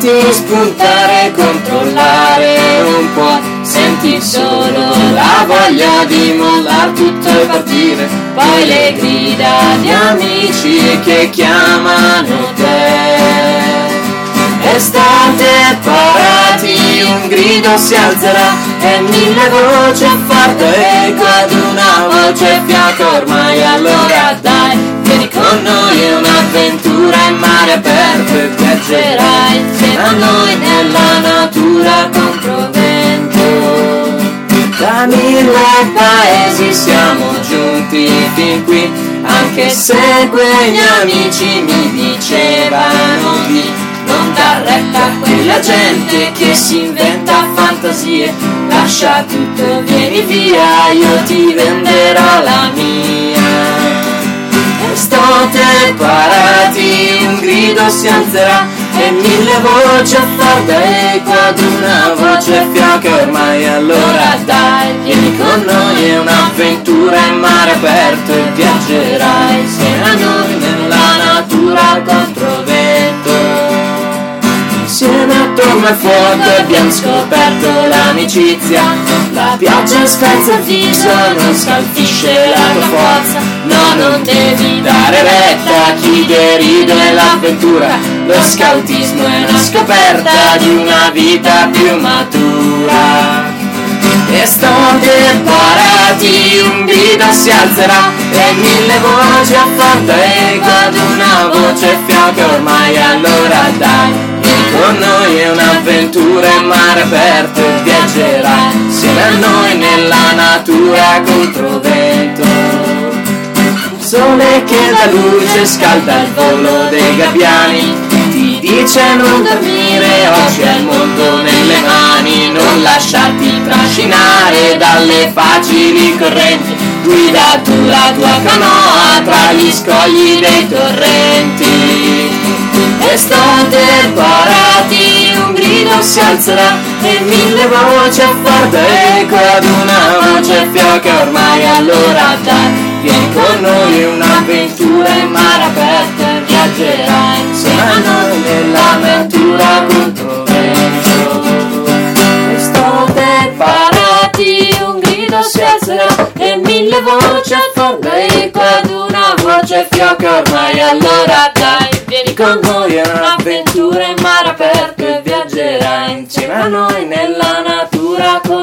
lasciati spuntare, controllare un po', senti solo la voglia di mollar tutto e partire, poi le grida di amici che chiamano te. Estate parati, un grido si alzerà e mille voci a forte eco ad una voce fiacca ormai. Allora dai, vieni con noi, è un'avventura in mare aperto e viaggerai insieme a noi nella natura contro vento. Da 1000 paesi siamo giunti fin qui, anche se quegli amici mi dicevano di non dar retta a quella gente che si inventa fantasie. Lascia tutto, vieni via, io ti venderò la mia. Estate parati, un grido si alzerà e mille voci a farda eco ad una voce fiacca ormai. Allora dai, vieni con noi, è un'avventura in mare aperto e viaggerai insieme a noi nella natura contro vento. Insieme attorno al fuoco abbiamo scoperto l'amicizia, la pioggia scalza il viso, non scalfisce la tua forza. No, non devi dare retta a chi deride l'avventura, lo scautismo è una scoperta di una vita più matura. Estate parati, un grido si alzerà e mille voci a forte eco ad una voce fiacca ormai. Allora dai, vieni con noi, è un'avventura in mare aperto e viaggerai insieme a noi nella natura contro vento. Il sole che dà luce scalda il volo dei gabbiani, ti dice non dormire, oggi hai il mondo nelle mani, non lasciarti trascinare dalle facili correnti, guida tu la tua canoa tra gli scogli dei torrenti. Estate parati, un grido si alzerà e mille voci a forte eco ad una voce fiacca ormai. Allora dai, vieni con noi, è un'avventura in mare aperto e viaggerai insieme a noi nella natura contro vento. Estate parati, un grido si alzerà e mille voci a forte eco ad una voce fiacca ormai. Allora dai, vieni con noi, è un'avventura in mare aperto e viaggerai insieme a noi nella natura.